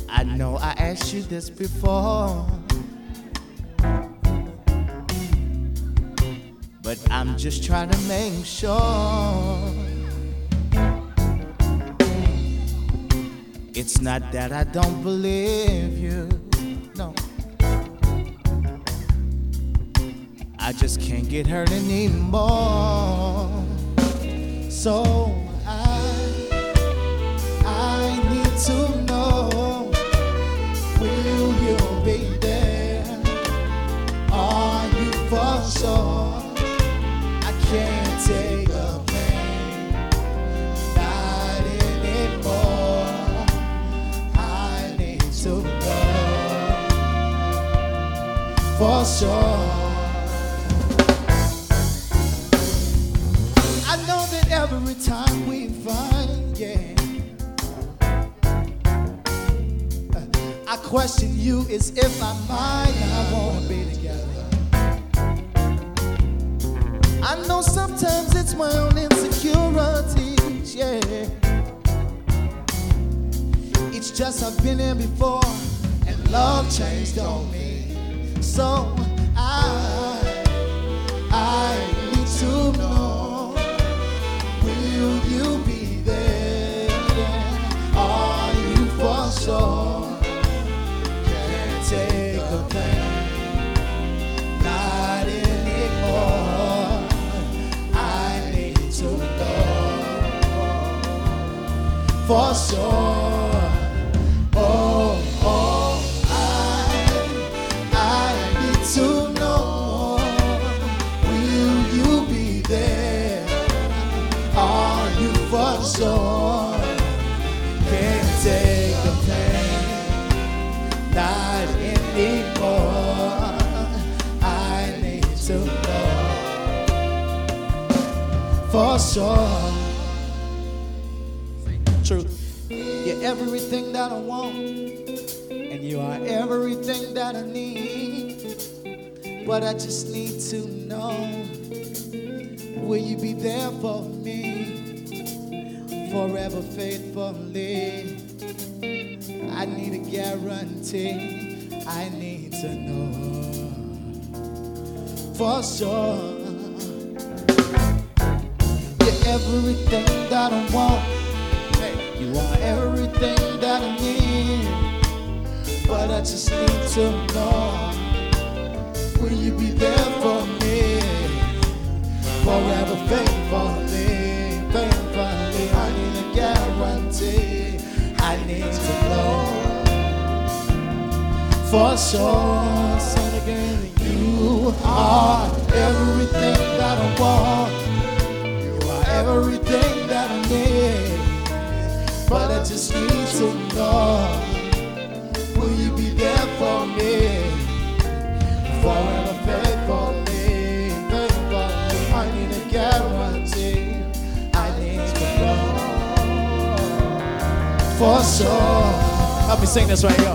I know I asked you this before, but I'm just trying to make sure. It's not that I don't believe you, no. I just can't get hurt anymore. So I need to know, will you be there? Are you for sure? I can't take the pain, not anymore. I need to know for sure. I know that every time we fight, yeah, I question you as if I might not want to be together. I know sometimes it's my own insecurities, yeah. It's just I've been here before, and love changed on me. So I need to know, will you be there? Are you for sure? Can't take a pain, not anymore. I need to know for sure. I need to know, will you be there? Are you for sure? Can't take the pain, not anymore. I need to know for sure. Truth. You're everything that I want, and you are everything that I need. But I just need to know, will you be there for me, forever faithfully? I need a guarantee, I need to know for sure. You're everything that I want, you are everything that I need. But I just need to know, will you be there for me, forever faithfully, faithfully? I need a guarantee, I need to know for sure. Say it again. You are everything that I want, you are everything that I need. But I just need to know, will you be there for me, forever faithfully, faithfully? I need a guarantee, I need to know for sure. Help me sing this right here.